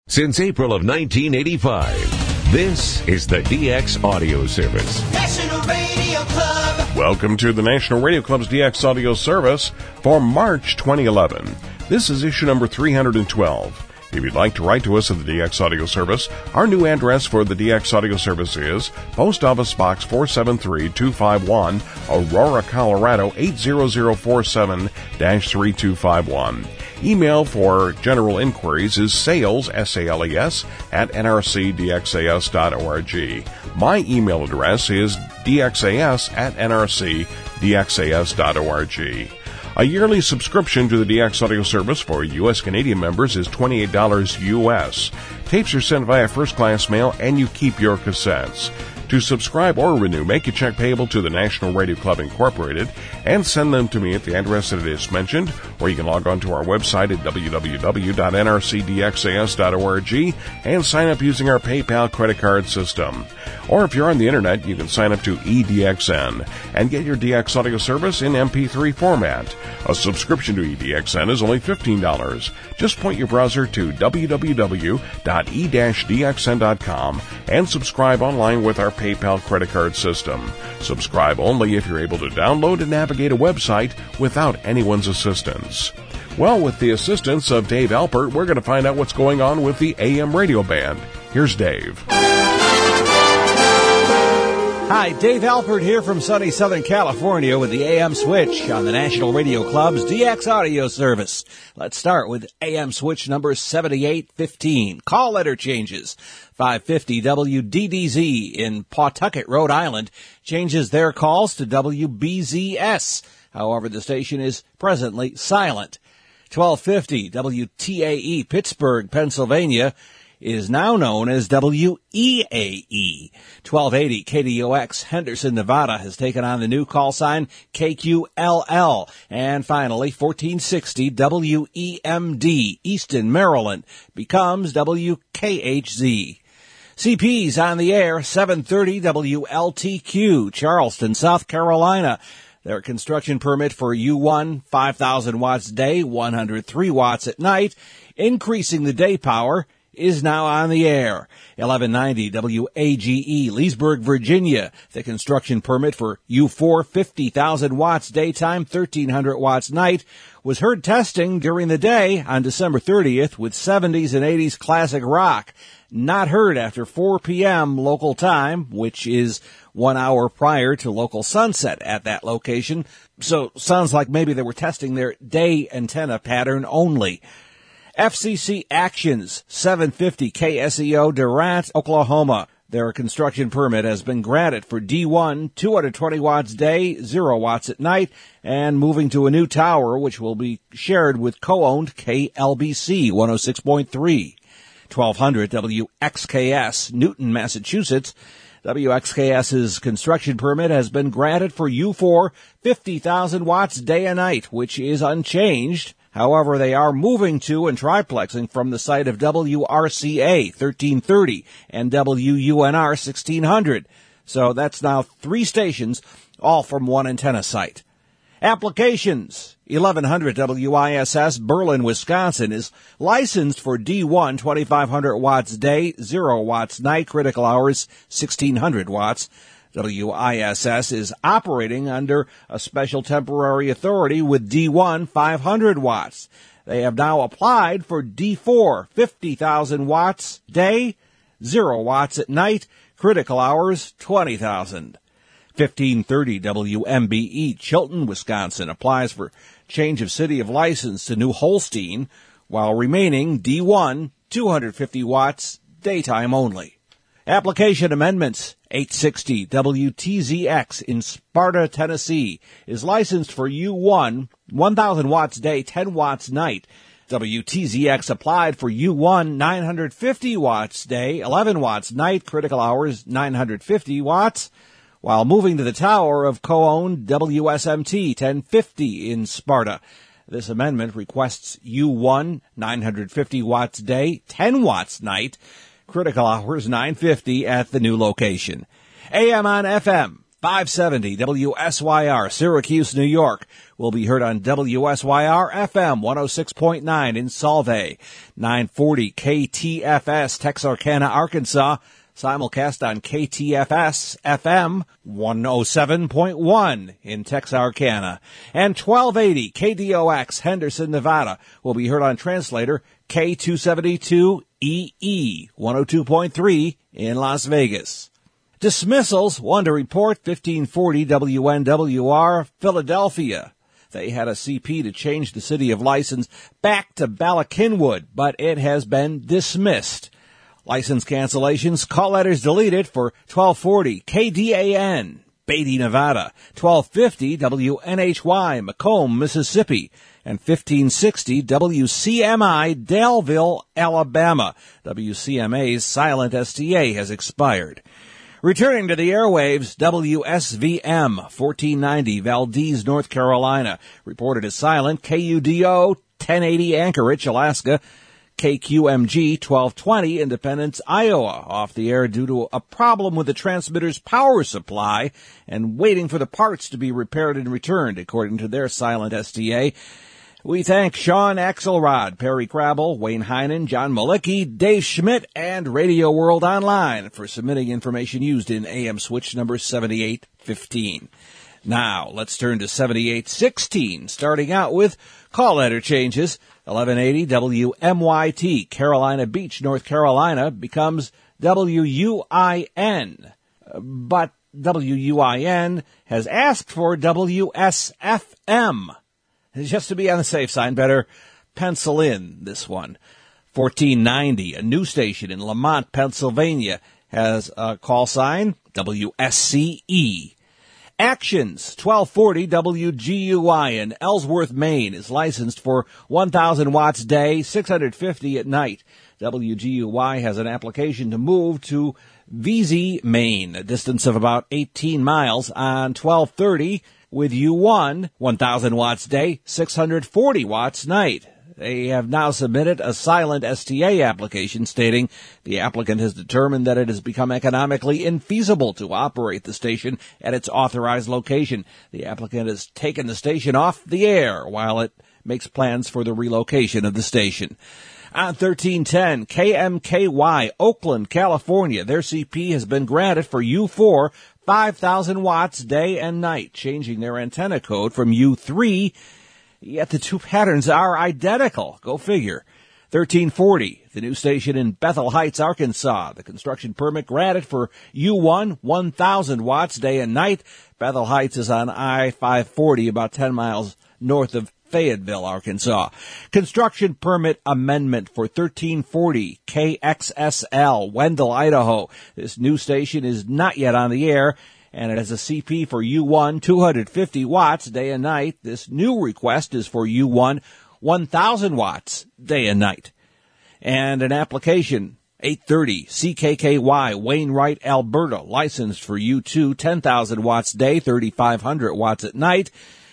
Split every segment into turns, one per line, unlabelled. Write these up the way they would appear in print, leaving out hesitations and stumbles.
Since April of 1985, this is the DX Audio Service.
National Radio Club.
Welcome to the National Radio Club's DX Audio Service for March 2011. This is issue number 312. If you'd like to write to us at the DX Audio Service, our new address for the DX Audio Service is Post Office Box 473-251, Aurora, Colorado 80047-3251. Email for general inquiries is sales, S-A-L-E-S, at nrcdxas.org. My email address is dxas at nrcdxas.org. A yearly subscription to the DX Audio Service for U.S. Canadian members is $28 U.S. Tapes are sent via first-class mail, and you keep your cassettes. To subscribe or renew, make a check payable to the National Radio Club Incorporated and send them to me at the address that it is mentioned, or you can log on to our website at www.nrcdxas.org and sign up using our PayPal credit card system. Or if you're on the internet, you can sign up to EDXN and get your DX Audio Service in MP3 format. A subscription to EDXN is only $15. Just point your browser to www.e-dxn.com and subscribe online with our PayPal credit card system. Subscribe only if you're able to download and navigate a website without anyone's assistance. Well, with the assistance of Dave Alpert, we're going to find out what's going on with the AM radio band. Here's Dave.
Hi, Dave Alpert here from sunny Southern California with the AM Switch on the National Radio Club's DX Audio Service. Let's start with AM Switch number 7815. Call letter changes. 550 WDDZ in Pawtucket, Rhode Island changes their calls to WBZS. However, the station is presently silent. 1250 WTAE Pittsburgh, Pennsylvania is now known as WEAE. 1280 KDOX Henderson, Nevada has taken on the new call sign KQLL. And finally, 1460 WEMD Easton, Maryland becomes WKHZ. CP's on the air, 730 WLTQ, Charleston, South Carolina. Their construction permit for U1, 5,000 watts day, 103 watts at night, increasing the day power, is now on the air. 1190 WAGE, Leesburg, Virginia. The construction permit for U4, 50,000 watts daytime, 1,300 watts night, was heard testing during the day on December 30th with 70s and 80s classic rock. Not heard after 4 p.m. local time, which is 1 hour prior to local sunset at that location. So sounds like maybe they were testing their day antenna pattern only. FCC Actions, 750 KSEO, Durant, Oklahoma. Their construction permit has been granted for D1, 220 watts day, 0 watts at night, and moving to a new tower, which will be shared with co-owned KLBC 106.3. 1200 WXKS, Newton, Massachusetts. WXKS's construction permit has been granted for U4, 50,000 watts day and night, which is unchanged. However, they are moving to and triplexing from the site of WRCA 1330 and WUNR 1600. So that's now 3 stations, all from one antenna site. Applications. 1100 WISS, Berlin, Wisconsin, is licensed for D1, 2,500 watts day, 0 watts night, critical hours, 1,600 watts. WISS is operating under a special temporary authority with D1, 500 watts. They have now applied for D4, 50,000 watts day, 0 watts at night, critical hours, 20,000. 1530 WMBE, Chilton, Wisconsin, applies for change of city of license to New Holstein while remaining D1, 250 watts, daytime only. Application amendments. 860 WTZX in Sparta, Tennessee is licensed for U1, 1,000 watts day, 10 watts night. WTZX applied for U1, 950 watts day, 11 watts night, critical hours, 950 watts, while moving to the tower of co-owned WSMT 1050 in Sparta. This amendment requests U1, 950 watts day, 10 watts night, critical hours 950 at the new location. AM on FM, 570 WSYR, Syracuse, New York, will be heard on WSYR FM 106.9 in Solvay. 940 KTFS, Texarkana, Arkansas, simulcast on KTFS FM 107.1 in Texarkana. And 1280 KDOX, Henderson, Nevada, will be heard on translator K272EE 102.3 in Las Vegas. Dismissals, one to report, 1540 WNWR, Philadelphia. They had a CP to change the city of license back to Bala Cynwyd, but it has been dismissed. License cancellations, call letters deleted for 1240 KDAN, Beatty, Nevada, 1250 WNHY, Macomb, Mississippi, and 1560 WCMI, Daleville, Alabama. WCMA's silent STA has expired. Returning to the airwaves, WSVM 1490 Valdez, North Carolina, reported as silent. KUDO 1080 Anchorage, Alaska. KQMG 1220 Independence, Iowa, off the air due to a problem with the transmitter's power supply and waiting for the parts to be repaired and returned, according to their silent STA. We thank Sean Axelrod, Perry Crabble, Wayne Heinen, John Malicki, Dave Schmidt, and Radio World Online for submitting information used in AM switch number 7815. Now, let's turn to 7816, starting out with call letter changes. 1180 WMYT, Carolina Beach, North Carolina, becomes WUIN. But WUIN has asked for WSFM. Just to be on the safe side, better pencil in this one. 1490, a new station in Lamont, Pennsylvania, has a call sign WSCE. Actions, 1240 WGUI in Ellsworth, Maine, is licensed for 1,000 watts day, 650 at night. WGUI has an application to move to VZ, Maine, a distance of about 18 miles on 1230 with U1, 1,000 watts day, 640 watts night. They have now submitted a silent STA application stating the applicant has determined that it has become economically infeasible to operate the station at its authorized location. The applicant has taken the station off the air while it makes plans for the relocation of the station. On 1310, KMKY, Oakland, California, their CP has been granted for U4, 5,000 watts day and night, changing their antenna code from U3, yet the two patterns are identical. Go figure. 1340, the new station in Bethel Heights, Arkansas. The construction permit granted for U1, 1,000 watts day and night. Bethel Heights is on I-540, about 10 miles north of Fayetteville, Arkansas. Construction permit amendment for 1340 KXSL, Wendell, Idaho. This new station is not yet on the air, and it has a CP for U1, 250 watts day and night. This new request is for U1, 1,000 watts day and night. And an application, 830 CKKY, Wainwright, Alberta, licensed for U2, 10,000 watts day, 3,500 watts at night.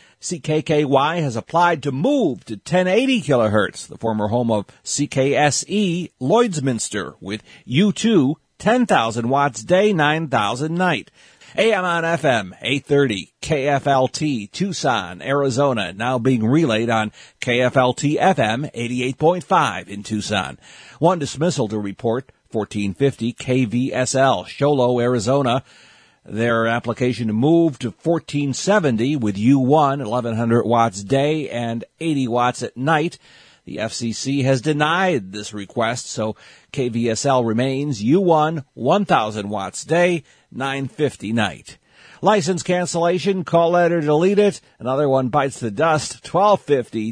CKKY has applied to move to 1080 kilohertz, the former home of CKSE, Lloydsminster, with U2, 10,000 watts day, 9,000 night. AM on FM, 830, KFLT, Tucson, Arizona, now being relayed on KFLT FM, 88.5 in Tucson. One dismissal to report, 1450 KVSL, Sholo, Arizona. Their application to move to 1470 with U1, 1,100 watts day and 80 watts at night. The FCC has denied this request, so KVSL remains U1, 1,000 watts day, 950 night. License cancellation, call letter deleted. Another one bites the dust. 1250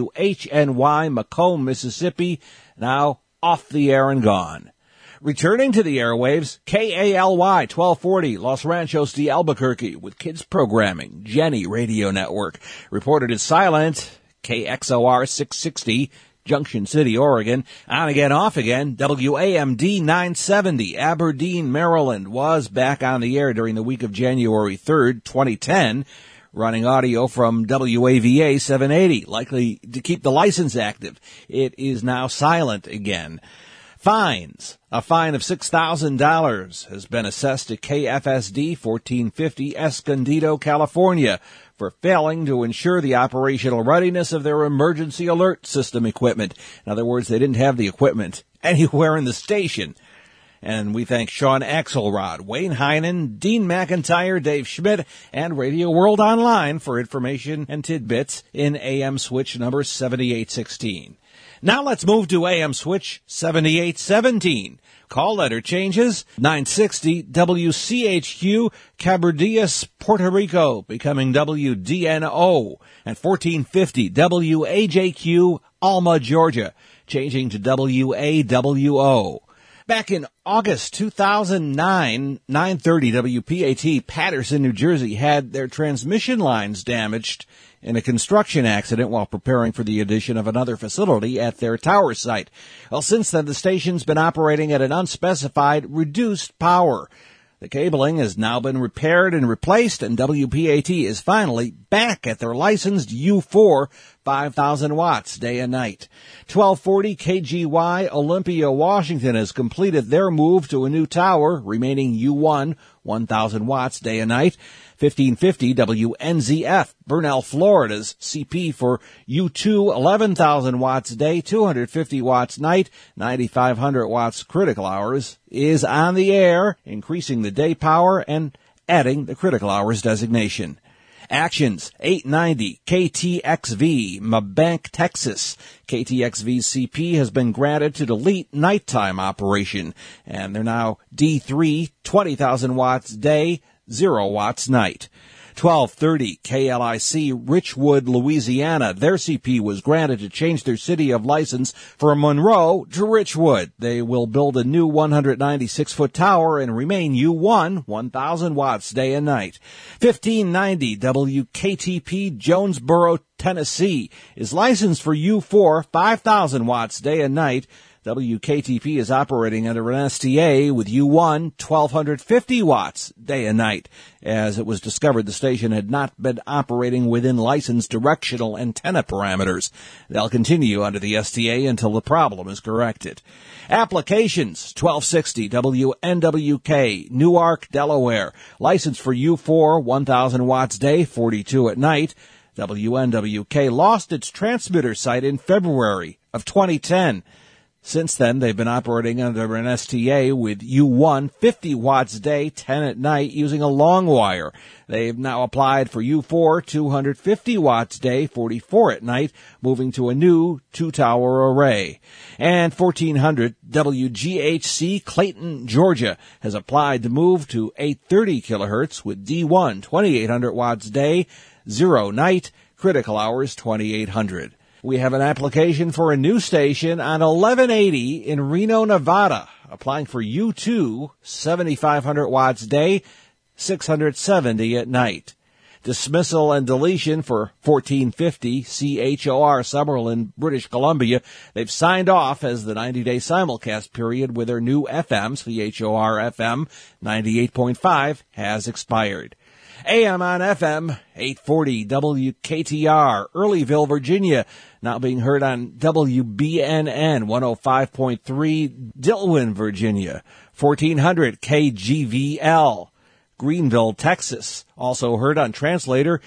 WHNY, Macomb, Mississippi, now off the air and gone. Returning to the airwaves, KALY 1240, Los Ranchos de Albuquerque, with kids programming, Jenny Radio Network. Reported as silent, KXOR 660, Junction City, Oregon. On again, off again, WAMD 970, Aberdeen, Maryland, was back on the air during the week of January 3rd, 2010. Running audio from WAVA 780, likely to keep the license active. It is now silent again. Fines. A fine of $6,000 has been assessed to KFSD 1450 Escondido, California, for failing to ensure the operational readiness of their emergency alert system equipment. In other words, they didn't have the equipment anywhere in the station. And we thank Sean Axelrod, Wayne Heinen, Dean McIntyre, Dave Schmidt, and Radio World Online for information and tidbits in AM Switch number 7816. Now let's move to AM Switch 7817. Call letter changes, 960 WCHQ, Cabardillas, Puerto Rico, becoming WDNO, and 1450 WAJQ, Alma, Georgia, changing to WAWO. Back in August 2009, 930 WPAT, Patterson, New Jersey, had their transmission lines damaged in a construction accident while preparing for the addition of another facility at their tower site. Well, since then, the station's been operating at an unspecified reduced power. The cabling has now been repaired and replaced, and WPAT is finally back at their licensed U4 5,000 watts day and night. 1240 KGY Olympia, Washington has completed their move to a new tower, remaining U1 1,000 watts day and night. 1550 WNZF, Burnell, Florida's CP for U2 11,000 watts a day, 250 watts night, 9,500 watts critical hours, is on the air, increasing the day power and adding the critical hours designation. Actions, 890 KTXV, Mabank, Texas. KTXV's CP has been granted to delete nighttime operation, and they're now D3, 20,000 watts day, 0 watts night. 1230 KLIC, Richwood, Louisiana. Their CP was granted to change their city of license from Monroe to Richwood. They will build a new 196-foot tower and remain U1, 1,000 watts day and night. 1590 WKTP, Jonesboro, Tennessee, is licensed for U4, 5,000 watts day and night. WKTP is operating under an STA with U1, 1,250 watts day and night. As it was discovered, the station had not been operating within licensed directional antenna parameters. They'll continue under the STA until the problem is corrected. Applications, 1260 WNWK, Newark, Delaware. License for U4, 1,000 watts day, 42 at night. WNWK lost its transmitter site in February of 2010. Since then, they've been operating under an STA with U1, 50 watts a day, 10 at night, using a long wire. They've now applied for U4, 250 watts a day, 44 at night, moving to a new two-tower array. And 1400 WGHC, Clayton, Georgia, has applied to move to 830 kilohertz with D1, 2,800 watts a day, 0 night, critical hours 2,800. We have an application for a new station on 1180 in Reno, Nevada, applying for U2, 7,500 watts a day, 670 at night. Dismissal and deletion for 1450 CHOR Summerlin, British Columbia. They've signed off as the 90-day simulcast period with their new FM, CHOR FM 98.5, has expired. AM on FM, 840 WKTR, Earlyville, Virginia, now being heard on WBNN 105.3, Dillwyn, Virginia, 1400 KGVL, Greenville, Texas, also heard on translator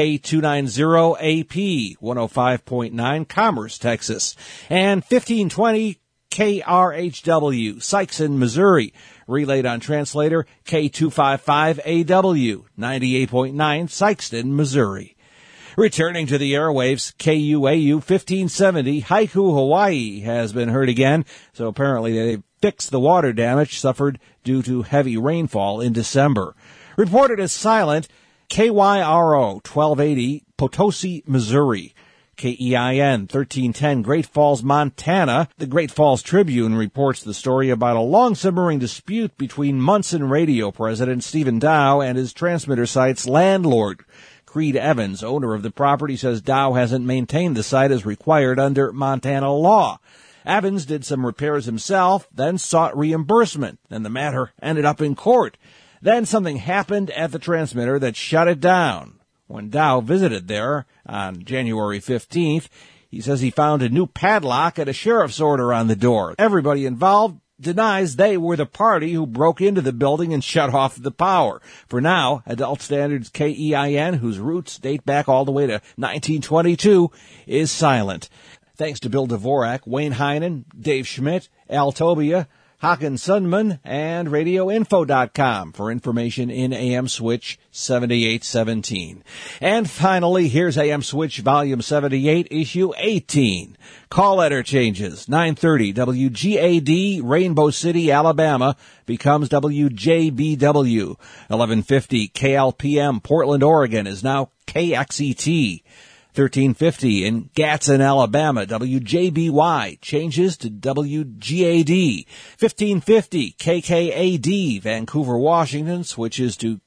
K290AP, 105.9, Commerce, Texas, and 1520 KRHW, Sikeston, Missouri, relayed on translator K255AW, 98.9, Sikeston, Missouri. Returning to the airwaves, KUAU 1570, Haiku, Hawaii, has been heard again, so apparently they fixed the water damage suffered due to heavy rainfall in December. Reported as silent, KYRO 1280, Potosi, Missouri. KEIN 1310, Great Falls, Montana. The Great Falls Tribune reports the story about a long-simmering dispute between Munson Radio president Stephen Dow and his transmitter site's landlord. Creed Evans, owner of the property, says Dow hasn't maintained the site as required under Montana law. Evans did some repairs himself, then sought reimbursement, and the matter ended up in court. Then something happened at the transmitter that shut it down. When Dow visited there on January 15th, He says he found a new padlock and a sheriff's order on the door. Everybody involved denies they were the party who broke into the building and shut off the power. For now, Adult Standards KEIN, whose roots date back all the way to 1922, is silent. Thanks to Bill Dvorak, Wayne Heinen, Dave Schmidt, Al Tobia, Hakan Sundman, and RadioInfo.com for information in AM Switch 7817. And finally, here's AM Switch Volume 78, Issue 18. Call letter changes. 930 WGAD, Rainbow City, Alabama, becomes WJBW. 1150 KLPM, Portland, Oregon, is now KXET. 1350 in Gadsden, Alabama, WJBY changes to WGAD. 1550 KKAD, Vancouver, Washington, switches to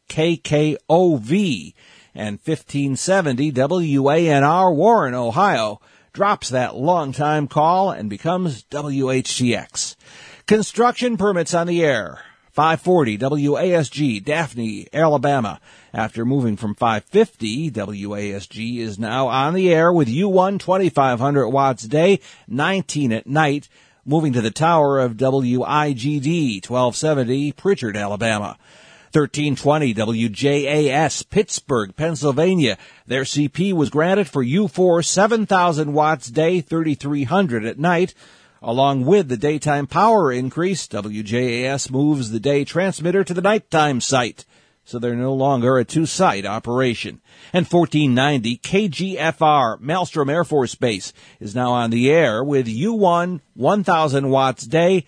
KKOV. And 1570 WANR, Warren, Ohio, drops that long-time call and becomes WHTX. Construction permits on the air. 540 WASG, Daphne, Alabama. After moving from 550, WASG is now on the air with U1 2500 watts a day, 19 at night, moving to the tower of WIGD 1270, Pritchard, Alabama. 1320 WJAS, Pittsburgh, Pennsylvania. Their CP was granted for U4 7,000 watts a day, 3,300 at night. Along with the daytime power increase, WJAS moves the day transmitter to the nighttime site, so they're no longer a two-site operation. And 1490 KGFR, Maelstrom Air Force Base, is now on the air with U1 1,000 watts day,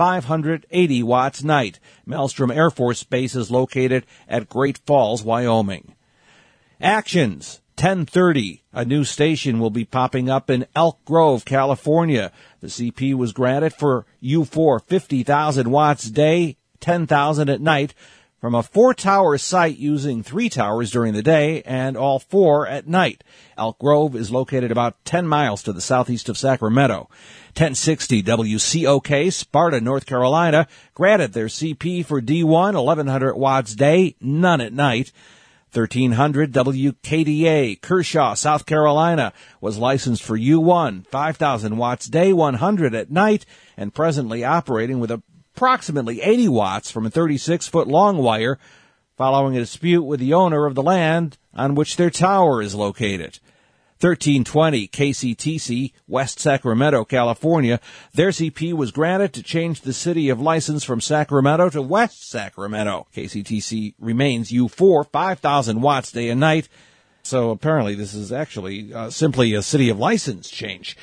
580 watts night. Maelstrom Air Force Base is located at Great Falls, Wyoming. Actions. 10:30, a new station will be popping up in Elk Grove, California. The CP was granted for U4 50,000 watts a day, 10,000 at night, from a 4-tower site using 3 towers during the day and all 4 at night. Elk Grove is located about 10 miles to the southeast of Sacramento. 1060 WCOK, Sparta, North Carolina, granted their CP for D1, 1,100 watts a day, none at night. 1300 WKDA, Kershaw, South Carolina, was licensed for U1, 5,000 watts a day, 100 at night, and presently operating with approximately 80 watts from a 36-foot long wire, following a dispute with the owner of the land on which their tower is located. 1320 KCTC, West Sacramento, California. Their CP was granted to change the city of license from Sacramento to West Sacramento. KCTC remains U4, 5,000 watts day and night. So apparently this is actually simply a city of license change.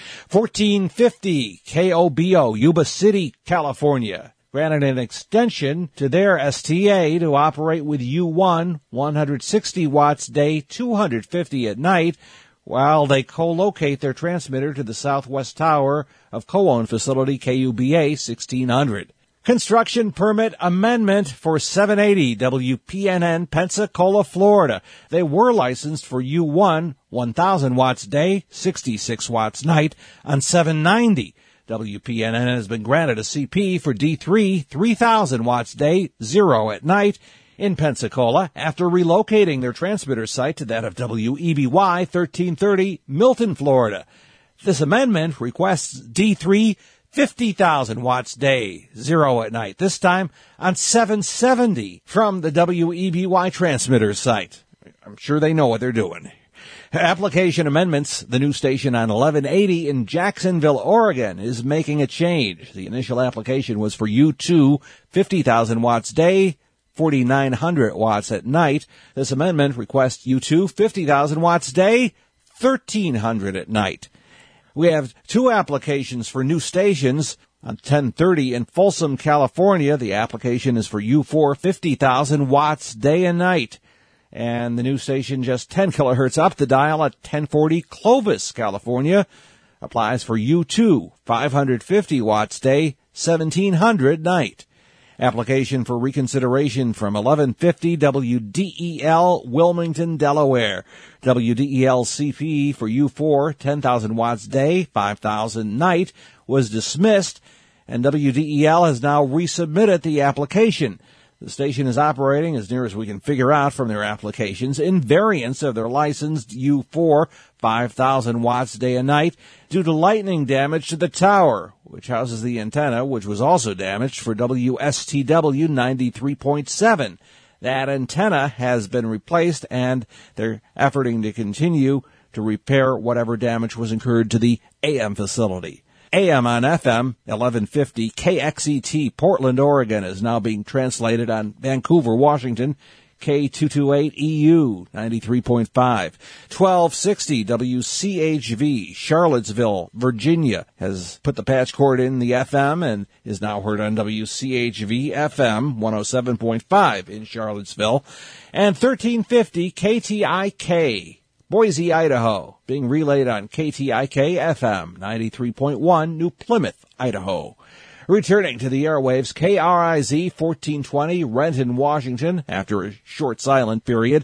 1450 KOBO, Yuba City, California, granted an extension to their STA to operate with U1, 160 watts day, 250 at night, while they co-locate their transmitter to the southwest tower of co-owned facility KUBA 1600. Construction permit amendment for 780 WPNN, Pensacola, Florida. They were licensed for U1, 1,000 watts day, 66 watts night, on 790. WPNN has been granted a CP for D3, 3,000 watts day, 0 at night, in Pensacola after relocating their transmitter site to that of WEBY 1330, Milton, Florida. This amendment requests D3, 50,000 watts day, 0 at night, this time on 770 from the WEBY transmitter site. I'm sure they know what they're doing. Application amendments. The new station on 1180 in Jacksonville, Oregon is making a change. The initial application was for U2, 50,000 watts day, 4,900 watts at night. This amendment requests U2, 50,000 watts day, 1,300 at night. We have 2 applications for new stations. On 1030 in Folsom, California, the application is for U4, 50,000 watts day and night. And the new station just 10 kilohertz up the dial at 1040 Clovis, California, applies for U2, 550 watts day, 1,700 night. Application for reconsideration from 1150 WDEL, Wilmington, Delaware. WDEL CP for U4, 10,000 watts day, 5,000 night, was dismissed, and WDEL has now resubmitted the application. The station is operating, as near as we can figure out from their applications, in variance of their licensed U4 5,000 watts day and night due to lightning damage to the tower, which houses the antenna, which was also damaged for WSTW 93.7. That antenna has been replaced, and they're efforting to continue to repair whatever damage was incurred to the AM facility. AM on FM 1150 KXET Portland, Oregon is now being translated on Vancouver, Washington, K228EU 93.5. 1260 WCHV Charlottesville, Virginia has put the patch cord in the FM and is now heard on WCHV FM 107.5 in Charlottesville. And 1350 KTIK Boise, Idaho, being relayed on KTIK FM 93.1, New Plymouth, Idaho. Returning to the airwaves, KRIZ 1420, Renton, Washington, after a short silent period.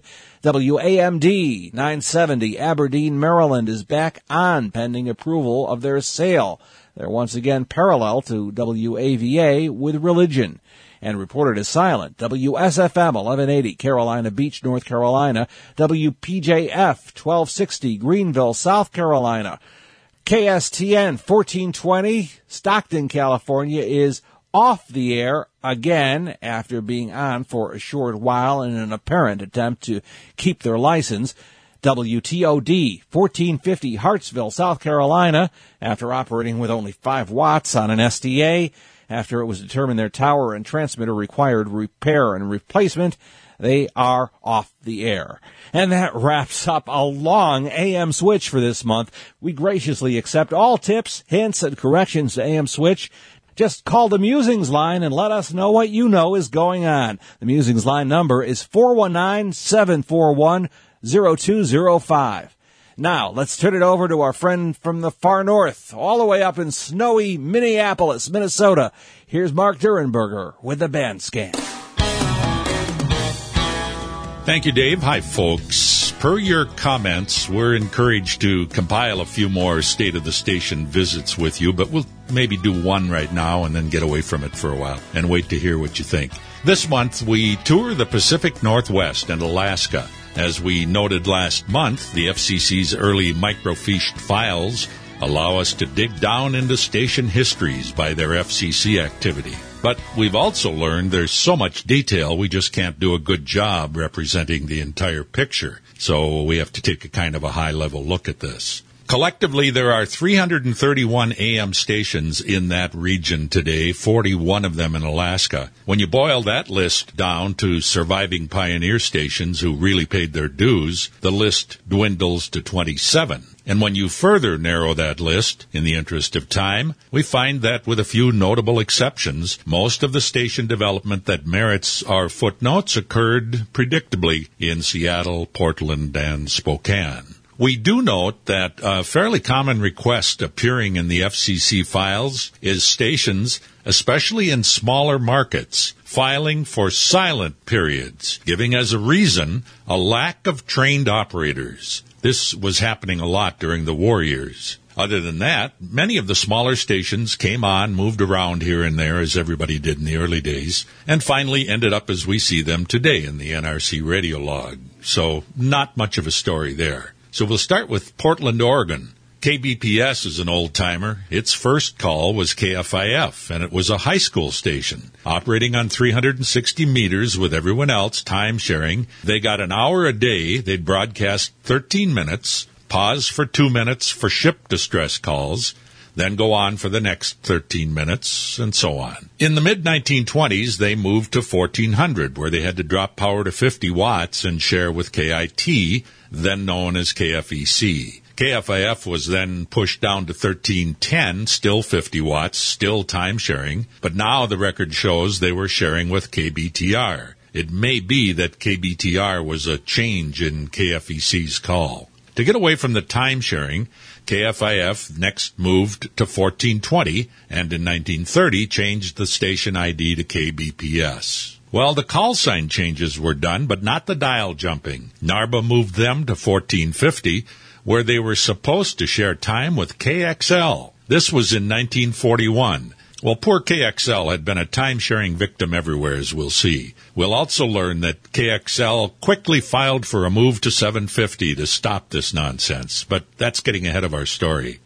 WAMD 970, Aberdeen, Maryland, is back on pending approval of their sale. They're once again parallel to WAVA with religion, and reported as silent. WSFM 1180, Carolina Beach, North Carolina. WPJF 1260, Greenville, South Carolina. KSTN 1420, Stockton, California, is off the air again after being on for a short while in an apparent attempt to keep their license. WTOD 1450, Hartsville, South Carolina, after operating with only 5 watts on an SDA. After it was determined their tower and transmitter required repair and replacement, they are off the air. And that wraps up a long AM Switch for this month. We graciously accept all tips, hints, and corrections to AM Switch. Just call the Musings line and let us know what you know is going on. The Musings line number is 419-741-0205. Now, let's turn it over to our friend from the far north, all the way up in snowy Minneapolis, Minnesota. Here's Mark Durenberger with the Band Scan.
Thank you, Dave. Hi, folks. Per your comments, we're encouraged to compile a few more State of the Station visits with you, but we'll maybe do one right now and then get away from it for a while and wait to hear what you think. This month, we tour the Pacific Northwest and Alaska. As we noted last month, the FCC's early microfiche files allow us to dig down into station histories by their FCC activity. But we've also learned there's so much detail we just can't do a good job representing the entire picture. So we have to take a kind of a high-level look at this. Collectively, there are 331 AM stations in that region today, 41 of them in Alaska. When you boil that list down to surviving pioneer stations who really paid their dues, the list dwindles to 27. And when you further narrow that list, in the interest of time, we find that with a few notable exceptions, most of the station development that merits our footnotes occurred predictably in Seattle, Portland, and Spokane. We do note that a fairly common request appearing in the FCC files is stations, especially in smaller markets, filing for silent periods, giving as a reason a lack of trained operators. This was happening a lot during the war years. Other than that, many of the smaller stations came on, moved around here and there, as everybody did in the early days, and finally ended up as we see them today in the NRC radio log. So not much of a story there. So we'll start with Portland, Oregon. KBPS is an old-timer. Its first call was KFIF, and it was a high school station. Operating on 360 meters with everyone else, time-sharing. They got an hour a day. They'd broadcast 13 minutes, pause for 2 minutes for ship distress calls, then go on for the next 13 minutes, and so on. In the mid-1920s, they moved to 1400, where they had to drop power to 50 watts and share with KIT, then known as KFEC. KFIF was then pushed down to 1310, still 50 watts, still time-sharing, but now the record shows they were sharing with KBTR. It may be that KBTR was a change in KFEC's call. To get away from the time-sharing, KFIF next moved to 1420, and in 1930 changed the station ID to KBPS. Well, the call sign changes were done, but not the dial jumping. NARBA moved them to 1450, where they were supposed to share time with KXL. This was in 1941. Well, poor KXL had been a time-sharing victim everywhere, as we'll see. We'll also learn that KXL quickly filed for a move to 750 to stop this nonsense, but that's getting ahead of our story.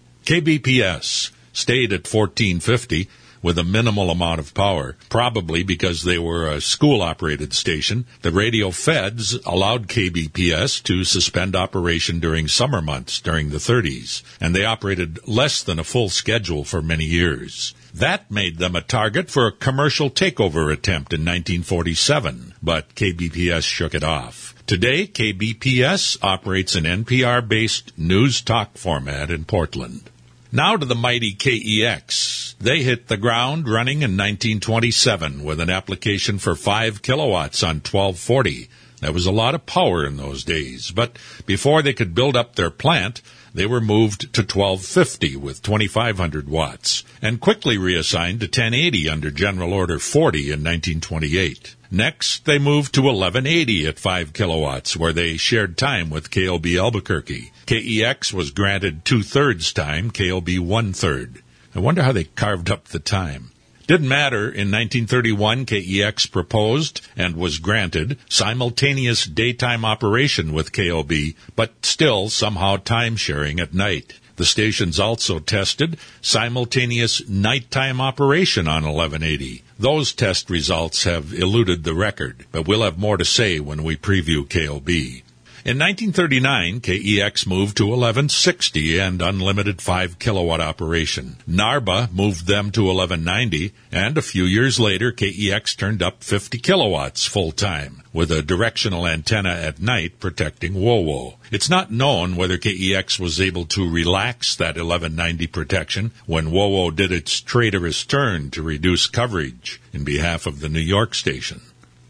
KBPS stayed at 1450 with a minimal amount of power, probably because they were a school-operated station. The radio feds allowed KBPS to suspend operation during summer months during the 30s, and they operated less than a full schedule for many years. That made them a target for a commercial takeover attempt in 1947, but KBPS shook it off. Today, KBPS operates an NPR-based news talk format in Portland. Now to the mighty KEX. They hit the ground running in 1927 with an application for 5 kilowatts on 1240. That was a lot of power in those days, but before they could build up their plant, they were moved to 1250 with 2,500 watts, and quickly reassigned to 1080 under General Order 40 in 1928. Next, they moved to 1180 at 5 kilowatts, where they shared time with KOB Albuquerque. KEX was granted 2/3 time, KOB 1/3. I wonder how they carved up the time. Didn't matter. In 1931, KEX proposed and was granted simultaneous daytime operation with KOB, but still somehow time-sharing at night. The stations also tested simultaneous nighttime operation on 1180. Those test results have eluded the record, but we'll have more to say when we preview KOB. In 1939, KEX moved to 1160 and unlimited 5-kilowatt operation. NARBA moved them to 1190, and a few years later, KEX turned up 50 kilowatts full-time, with a directional antenna at night protecting WOWO. It's not known whether KEX was able to relax that 1190 protection when WOWO did its traitorous turn to reduce coverage in behalf of the New York station.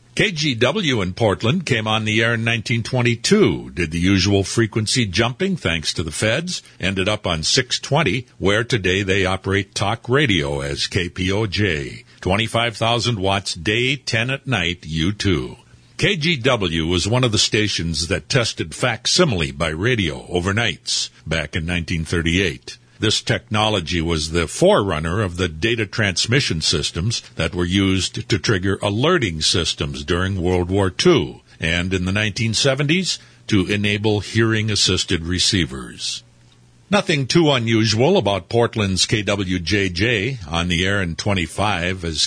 KGW in Portland came on the air in 1922, did the usual frequency jumping thanks to the feds, ended up on 620, where today they operate talk radio as KPOJ. 25,000 watts day, 10 at night, U2. KGW was one of the stations that tested facsimile by radio overnights back in 1938. This technology was the forerunner of the data transmission systems that were used to trigger alerting systems during World War II, and in the 1970s, to enable hearing-assisted receivers. Nothing too unusual about Portland's KWJJ, on the air in 25 as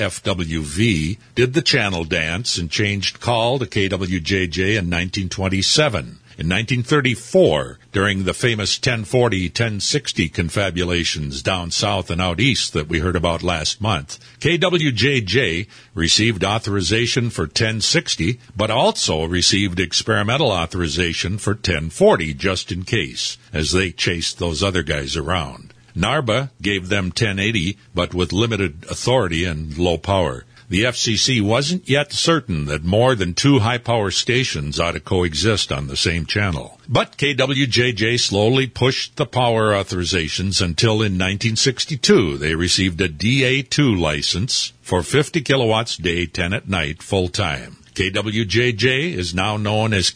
KFWV, did the channel dance and changed call to KWJJ in 1927. In 1934, during the famous 1040-1060 confabulations down south and out east that we heard about last month, KWJJ received authorization for 1060, but also received experimental authorization for 1040 just in case, as they chased those other guys around. NARBA gave them 1080, but with limited authority and low power. The FCC wasn't yet certain that more than 2 high-power stations ought to coexist on the same channel. But KWJJ slowly pushed the power authorizations until in 1962 they received a DA2 license for 50 kilowatts day, 10 at night, full-time. KWJJ is now known as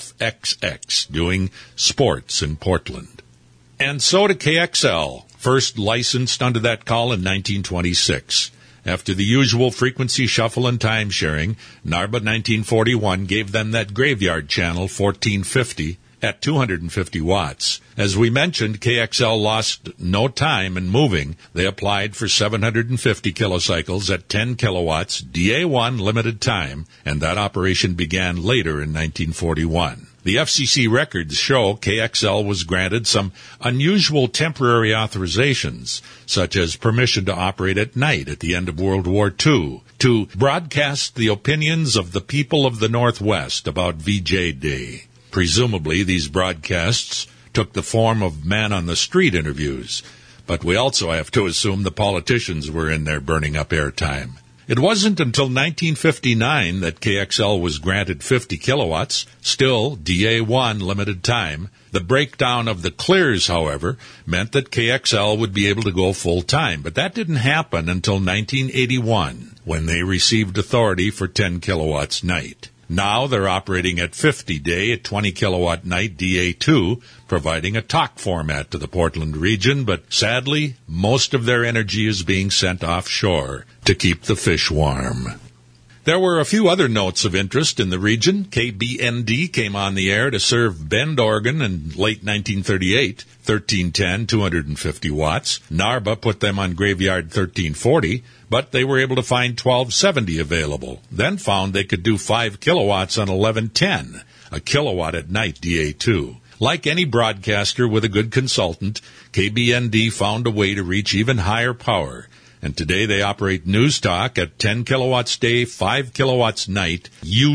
KFXX, doing sports in Portland. And so to KXL, first licensed under that call in 1926. After the usual frequency shuffle and time sharing, NARBA 1941 gave them that graveyard channel 1450 at 250 watts. As we mentioned, KXL lost no time in moving. They applied for 750 kilocycles at 10 kilowatts, DA1 limited time, and that operation began later in 1941. The FCC records show KXL was granted some unusual temporary authorizations, such as permission to operate at night at the end of World War II, to broadcast the opinions of the people of the Northwest about VJ Day. Presumably, these broadcasts took the form of man-on-the-street interviews, but we also have to assume the politicians were in there burning up airtime. It wasn't until 1959 that KXL was granted 50 kilowatts, still DA1 limited time. The breakdown of the clears, however, meant that KXL would be able to go full time, but that didn't happen until 1981, when they received authority for 10 kilowatts night. Now they're operating at 50 day at 20 kilowatt night DA2, providing a talk format to the Portland region, but sadly, most of their energy is being sent offshore to keep the fish warm. There were a few other notes of interest in the region. KBND came on the air to serve Bend, Oregon in late 1938, 1310, 250 watts. Narba put them on Graveyard 1340, but they were able to find 1270 available, then found they could do 5 kilowatts on 1110, a kilowatt at night DA2. Like any broadcaster with a good consultant, KBND found a way to reach even higher power, and today they operate News Talk at 10 kilowatts day, 5 kilowatts night,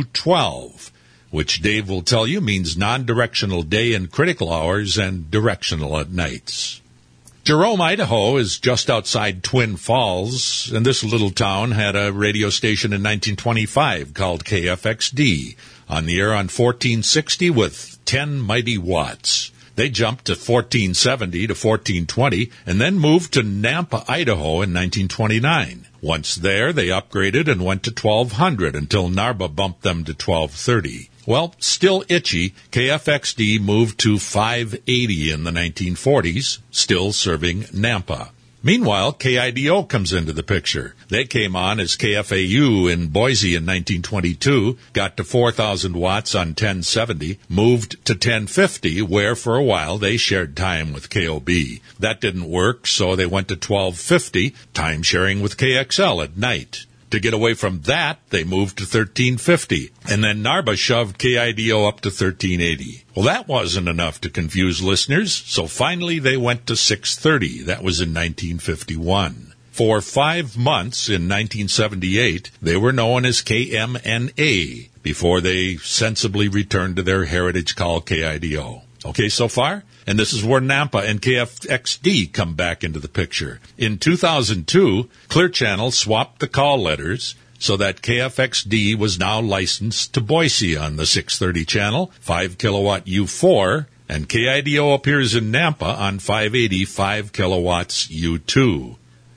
U12, which Dave will tell you means non-directional day and critical hours and directional at nights. Jerome, Idaho is just outside Twin Falls, and this little town had a radio station in 1925 called KFXD, on the air on 1460 with 10 mighty watts. They jumped to 1470 to 1420 and then moved to Nampa, Idaho in 1929. Once there, they upgraded and went to 1200 until Narba bumped them to 1230. Well, still itchy, KFXD moved to 580 in the 1940s, still serving Nampa. Meanwhile, KIDO comes into the picture. They came on as KFAU in Boise in 1922, got to 4,000 watts on 1070, moved to 1050, where for a while they shared time with KOB. That didn't work, so they went to 1250, time sharing with KXL at night. To get away from that, they moved to 1350, and then Narba shoved KIDO up to 1380. Well, that wasn't enough to confuse listeners, so finally they went to 630. That was in 1951. For 5 months in 1978, they were known as KMNA, before they sensibly returned to their heritage call KIDO. Okay so far? And this is where Nampa and KFXD come back into the picture. In 2002, Clear Channel swapped the call letters so that KFXD was now licensed to Boise on the 630 channel, 5 kilowatt U4, and KIDO appears in Nampa on 580, 5 kilowatts U2.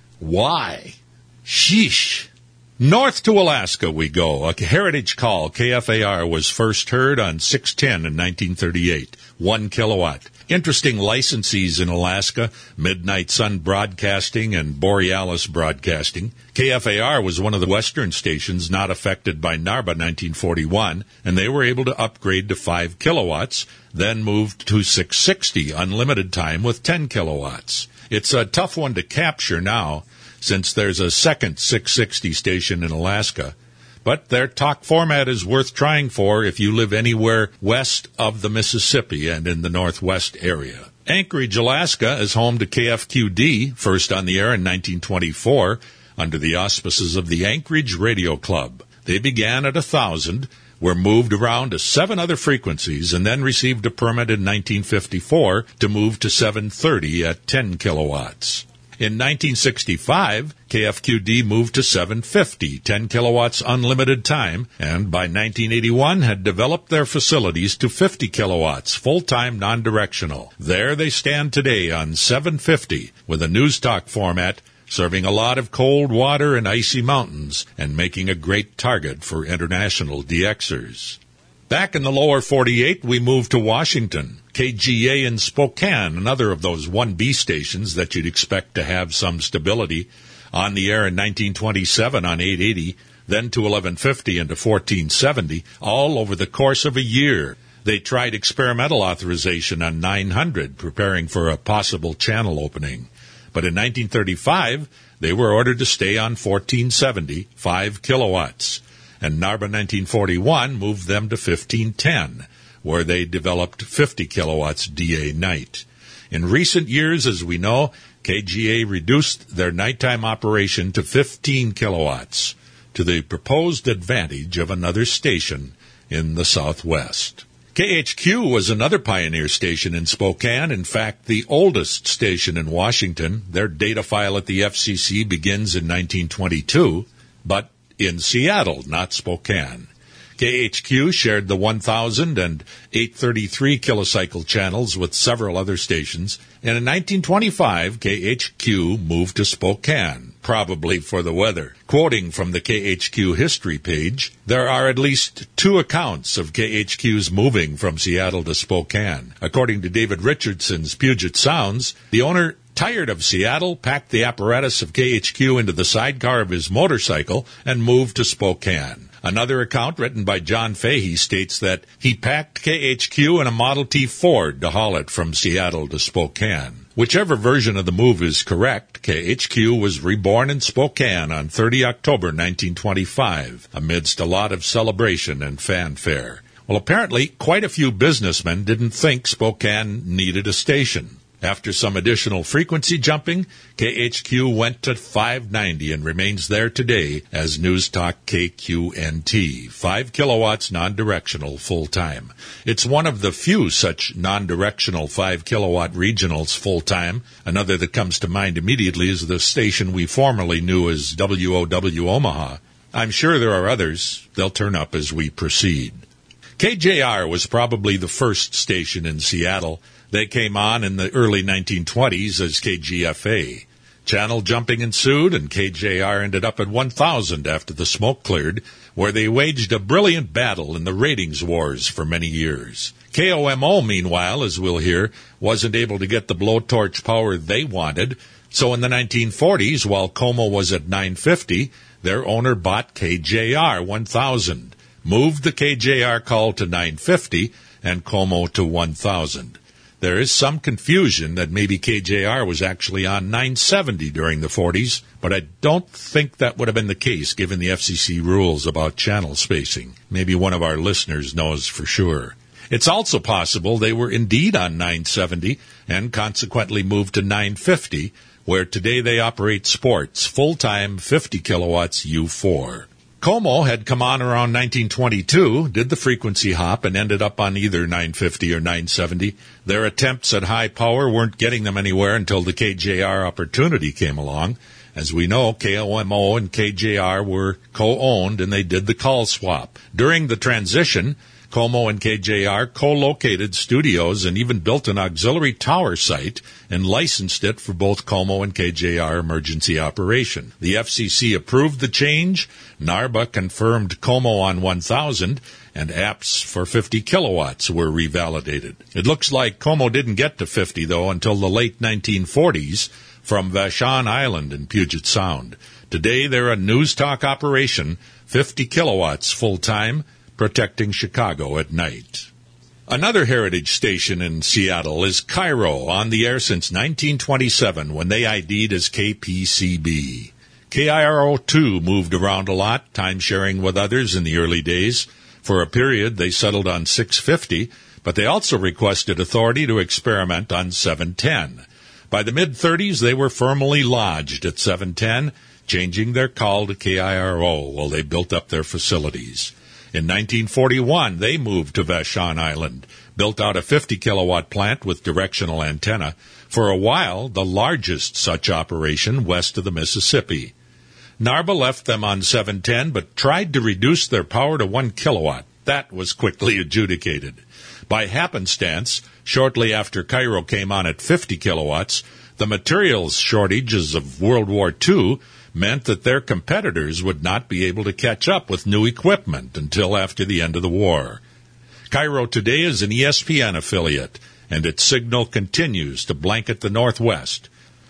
Why? Sheesh. North to Alaska we go. A heritage call, KFAR, was first heard on 610 in 1938, 1 kilowatt. Interesting licensees in Alaska, Midnight Sun Broadcasting and Borealis Broadcasting. KFAR was one of the western stations not affected by Narba 1941, and they were able to upgrade to 5 kilowatts, then moved to 660, unlimited time with 10 kilowatts. It's a tough one to capture now, since there's a second 660 station in Alaska. But their talk format is worth trying for if you live anywhere west of the Mississippi and in the Northwest area. Anchorage, Alaska is home to KFQD, first on the air in 1924, under the auspices of the Anchorage Radio Club. They began at 1,000, were moved around to 7 other frequencies, and then received a permit in 1954 to move to 730 at 10 kilowatts. In 1965, KFQD moved to 750, 10 kilowatts unlimited time, and by 1981 had developed their facilities to 50 kilowatts, full-time non-directional. There they stand today on 750 with a news talk format, serving a lot of cold water and icy mountains and making a great target for international DXers. Back in the lower 48, we moved to Washington. KGA in Spokane, another of those 1B stations that you'd expect to have some stability, on the air in 1927 on 880, then to 1150 and to 1470, all over the course of a year. They tried experimental authorization on 900, preparing for a possible channel opening. But in 1935, they were ordered to stay on 1470, 5 kilowatts. And Narba 1941 moved them to 1510, where they developed 50 kilowatts DA night. In recent years, as we know, KGA reduced their nighttime operation to 15 kilowatts, to the proposed advantage of another station in the Southwest. KHQ was another pioneer station in Spokane, in fact, the oldest station in Washington. Their data file at the FCC begins in 1922, but in Seattle, not Spokane. KHQ shared the 1000 and 833 kilocycle channels with several other stations, and in 1925, KHQ moved to Spokane, probably for the weather. Quoting from the KHQ history page, there are at least 2 accounts of KHQ's moving from Seattle to Spokane. According to David Richardson's Puget Sounds, the owner, tired of Seattle, packed the apparatus of KHQ into the sidecar of his motorcycle and moved to Spokane. Another account written by John Fahey states that he packed KHQ in a Model T Ford to haul it from Seattle to Spokane. Whichever version of the move is correct, KHQ was reborn in Spokane on 30 October 1925, amidst a lot of celebration and fanfare. Well, apparently, quite a few businessmen didn't think Spokane needed a station. After some additional frequency jumping, KHQ went to 590 and remains there today as News Talk KQNT, 5 kilowatts non-directional full-time. It's one of the few such non-directional 5 kilowatt regionals full-time. Another that comes to mind immediately is the station we formerly knew as WOW Omaha. I'm sure there are others. They'll turn up as we proceed. KJR was probably the first station in Seattle. They came on in the early 1920s as KGFA. Channel jumping ensued, and KJR ended up at 1,000 after the smoke cleared, where they waged a brilliant battle in the ratings wars for many years. KOMO, meanwhile, as we'll hear, wasn't able to get the blowtorch power they wanted, so in the 1940s, while KOMO was at 950, their owner bought KJR 1,000, moved the KJR call to 950, and KOMO to 1,000. There is some confusion that maybe KJR was actually on 970 during the 40s, but I don't think that would have been the case given the FCC rules about channel spacing. Maybe one of our listeners knows for sure. It's also possible they were indeed on 970 and consequently moved to 950, where today they operate sports, full-time 50 kilowatts U4. KOMO had come on around 1922, did the frequency hop, and ended up on either 950 or 970. Their attempts at high power weren't getting them anywhere until the KJR opportunity came along. As we know, KOMO and KJR were co-owned, and they did the call swap. During the transition, KOMO and KJR co-located studios and even built an auxiliary tower site and licensed it for both KOMO and KJR emergency operation. The FCC approved the change. NARBA confirmed KOMO on 1,000, and apps for 50 kilowatts were revalidated. It looks like KOMO didn't get to 50, though, until the late 1940s from Vashon Island in Puget Sound. Today, they're a News Talk operation, 50 kilowatts full-time, protecting Chicago at night. Another heritage station in Seattle is KIRO, on the air since 1927 when they ID'd as KPCB. KIRO-2 moved around a lot, time-sharing with others in the early days. For a period, they settled on 650, but they also requested authority to experiment on 710. By the mid-30s, they were firmly lodged at 710, changing their call to KIRO while they built up their facilities. In 1941, they moved to Vashon Island, built out a 50-kilowatt plant with directional antenna, for a while the largest such operation west of the Mississippi. NARBA left them on 710, but tried to reduce their power to 1 kilowatt. That was quickly adjudicated. By happenstance, shortly after KIRO came on at 50 kilowatts, the materials shortages of World War II meant that their competitors would not be able to catch up with new equipment until after the end of the war. KIRO today is an ESPN affiliate, and its signal continues to blanket the Northwest.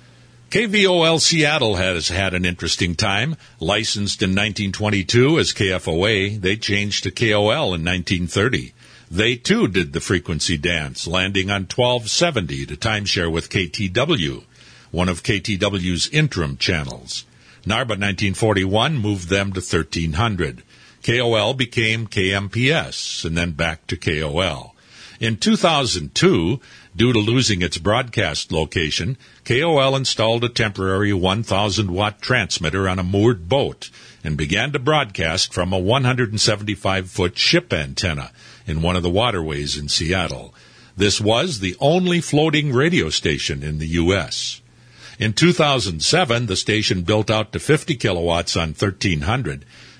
KVOL Seattle has had an interesting time. Licensed in 1922 as KFOA, they changed to KOL in 1930. They, too, did the frequency dance, landing on 1270 to timeshare with KTW, one of KTW's interim channels. NARBA 1941 moved them to 1300. KOL became KMPS, and then back to KOL. In 2002, due to losing its broadcast location, KOL installed a temporary 1,000-watt transmitter on a moored boat and began to broadcast from a 175-foot ship antenna in one of the waterways in Seattle. This was the only floating radio station in the U.S. In 2007, the station built out to 50 kilowatts on 1300,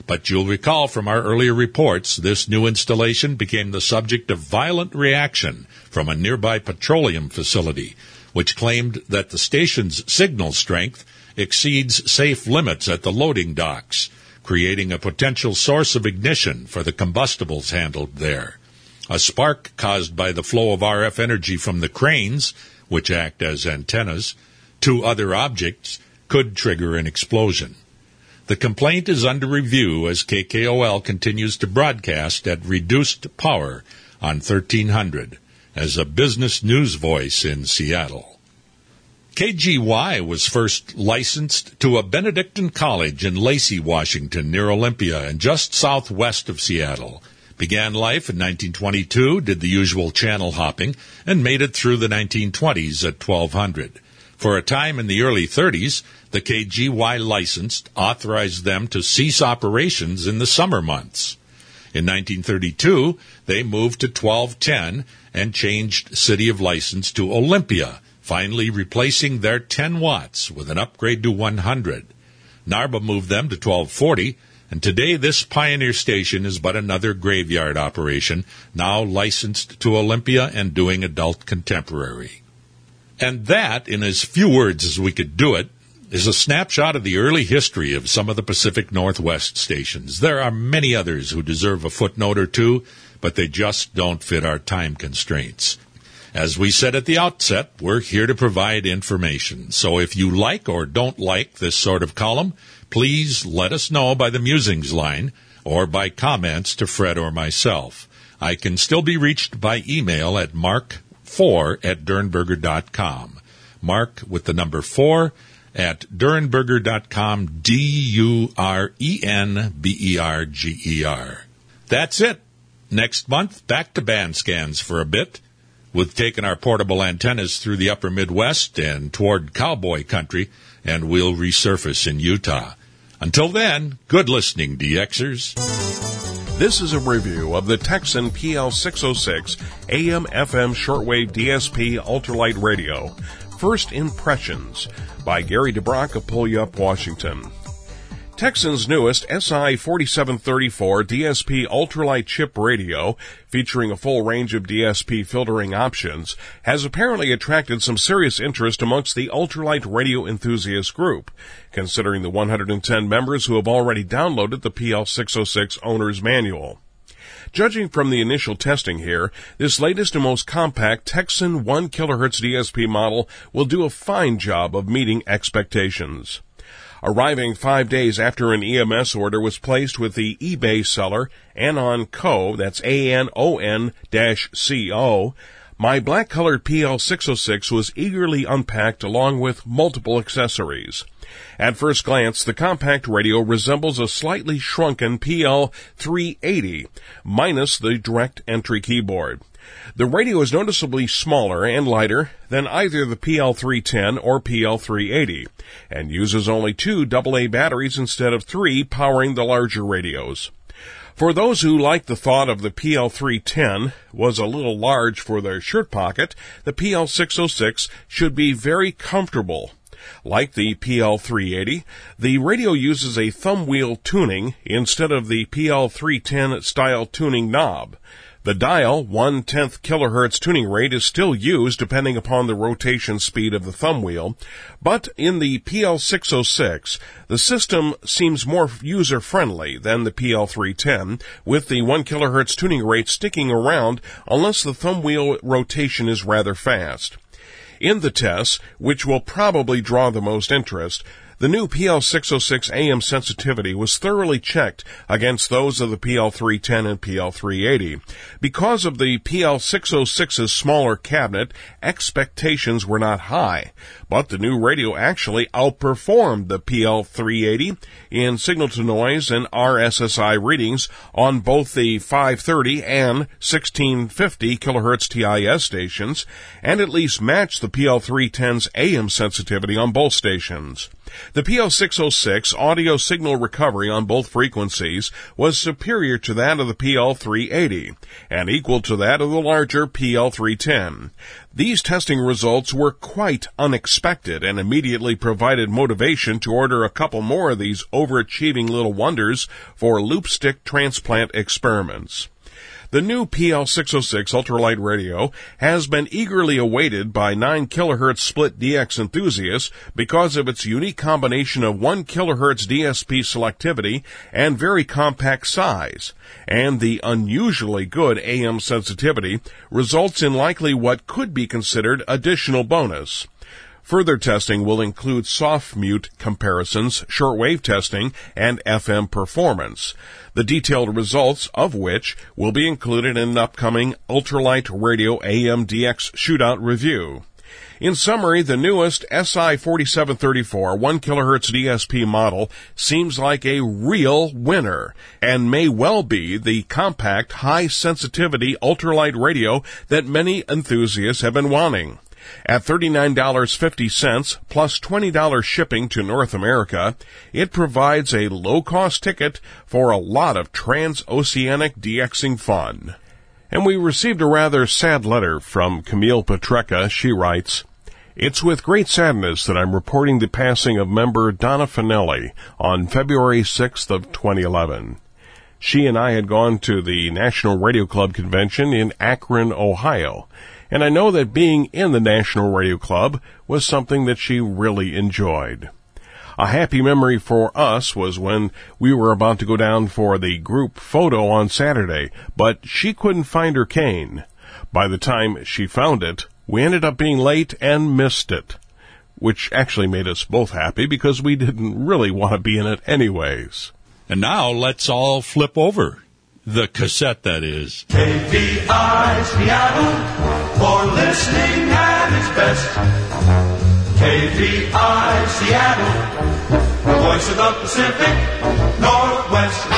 But you'll recall from our earlier reports, this new installation became the subject of violent reaction from a nearby petroleum facility, which claimed that the station's signal strength exceeds safe limits at the loading docks, creating a potential source of ignition for the combustibles handled there. A spark caused by the flow of RF energy from the cranes, which act as antennas, to other objects could trigger an explosion. The complaint is under review as KKOL continues to broadcast at reduced power on 1300 as a business news voice in Seattle. KGY was first licensed to a Benedictine college in Lacey, Washington, near Olympia and just southwest of Seattle. Began life in 1922, did the usual channel hopping, and made it through the 1920s at 1200. For a time in the early 30s, the KGY licensed authorized them to cease operations in the summer months. In 1932, they moved to 1210 and changed city of license to Olympia, finally replacing their 10 watts with an upgrade to 100. NARBA moved them to 1240, and today this pioneer station is but another graveyard operation, now licensed to Olympia and doing adult contemporary. And that, in as few words as we could do it, is a snapshot of the early history of some of the Pacific Northwest stations. There are many others who deserve a footnote or two, but they just don't fit our time constraints. As we said at the outset, we're here to provide information. So if you like or don't like this sort of column, please let us know by the musings line or by comments to Fred or myself. I can still be reached by email at mark4@durenberger.com. Mark with the number 4 at durenberger.com, DURENBERGER. That's it. Next month, back to band scans for a bit. We've taken our portable antennas through the upper Midwest and toward cowboy country, and we'll resurface in Utah. Until then, good listening, DXers.
This is a review of the Texan PL606 AM/FM shortwave DSP ultralight radio. First Impressions by Gary DeBrock of Puyallup, Washington. Texan's newest SI-4734 DSP ultralight chip radio, featuring a full range of DSP filtering options, has apparently attracted some serious interest amongst the ultralight radio enthusiast group, considering the 110 members who have already downloaded the PL606 owner's manual. Judging from the initial testing here, this latest and most compact Texan 1 kHz DSP model will do a fine job of meeting expectations. Arriving 5 days after an EMS order was placed with the eBay seller Anon Co., that's ANON-CO, my black-colored PL606 was eagerly unpacked along with multiple accessories. At first glance, the compact radio resembles a slightly shrunken PL380, minus the direct entry keyboard. The radio is noticeably smaller and lighter than either the PL310 or PL380, and uses only 2 AA batteries instead of 3 powering the larger radios. For those who like the thought of the PL310 was a little large for their shirt pocket, the PL606 should be very comfortable. Like the PL380, the radio uses a thumb wheel tuning instead of the PL310 style tuning knob. The dial 1/10 kHz tuning rate is still used depending upon the rotation speed of the thumb wheel, but in the PL606, the system seems more user-friendly than the PL310, with the 1 kHz tuning rate sticking around unless the thumb wheel rotation is rather fast. In the tests, which will probably draw the most interest, the new PL606 AM sensitivity was thoroughly checked against those of the PL310 and PL380. Because of the PL606's smaller cabinet, expectations were not high, but the new radio actually outperformed the PL380 in signal-to-noise and RSSI readings on both the 530 and 1650 kHz TIS stations, and at least matched the PL310's AM sensitivity on both stations. The PL606 audio signal recovery on both frequencies was superior to that of the PL380 and equal to that of the larger PL310. These testing results were quite unexpected and immediately provided motivation to order a couple more of these overachieving little wonders for loopstick transplant experiments. The new PL606 ultralight radio has been eagerly awaited by 9 kHz split DX enthusiasts because of its unique combination of 1 kHz DSP selectivity and very compact size, and the unusually good AM sensitivity results in likely what could be considered additional bonus. Further testing will include soft mute comparisons, shortwave testing, and FM performance, the detailed results of which will be included in an upcoming Ultralight Radio AM-DX Shootout review. In summary, the newest SI4734 1 kHz DSP model seems like a real winner and may well be the compact, high-sensitivity ultralight radio that many enthusiasts have been wanting. At $39.50 plus $20 shipping to North America, it provides a low-cost ticket for a lot of transoceanic DXing fun. And we received a rather sad letter from Camille Petrecka. She writes, "It's with great sadness that I'm reporting the passing of member Donna Finelli on February 6th of 2011. She and I had gone to the National Radio Club convention in Akron, Ohio, and I know that being in the National Radio Club was something that she really enjoyed. A happy memory for us was when we were about to go down for the group photo on Saturday, but she couldn't find her cane. By the time she found it, we ended up being late and missed it, which actually made us both happy because we didn't really want to be in it anyways."
And now let's all flip over. The cassette, that is.
KVI Seattle, for listening at its best. KVI Seattle, the voice of the Pacific Northwest.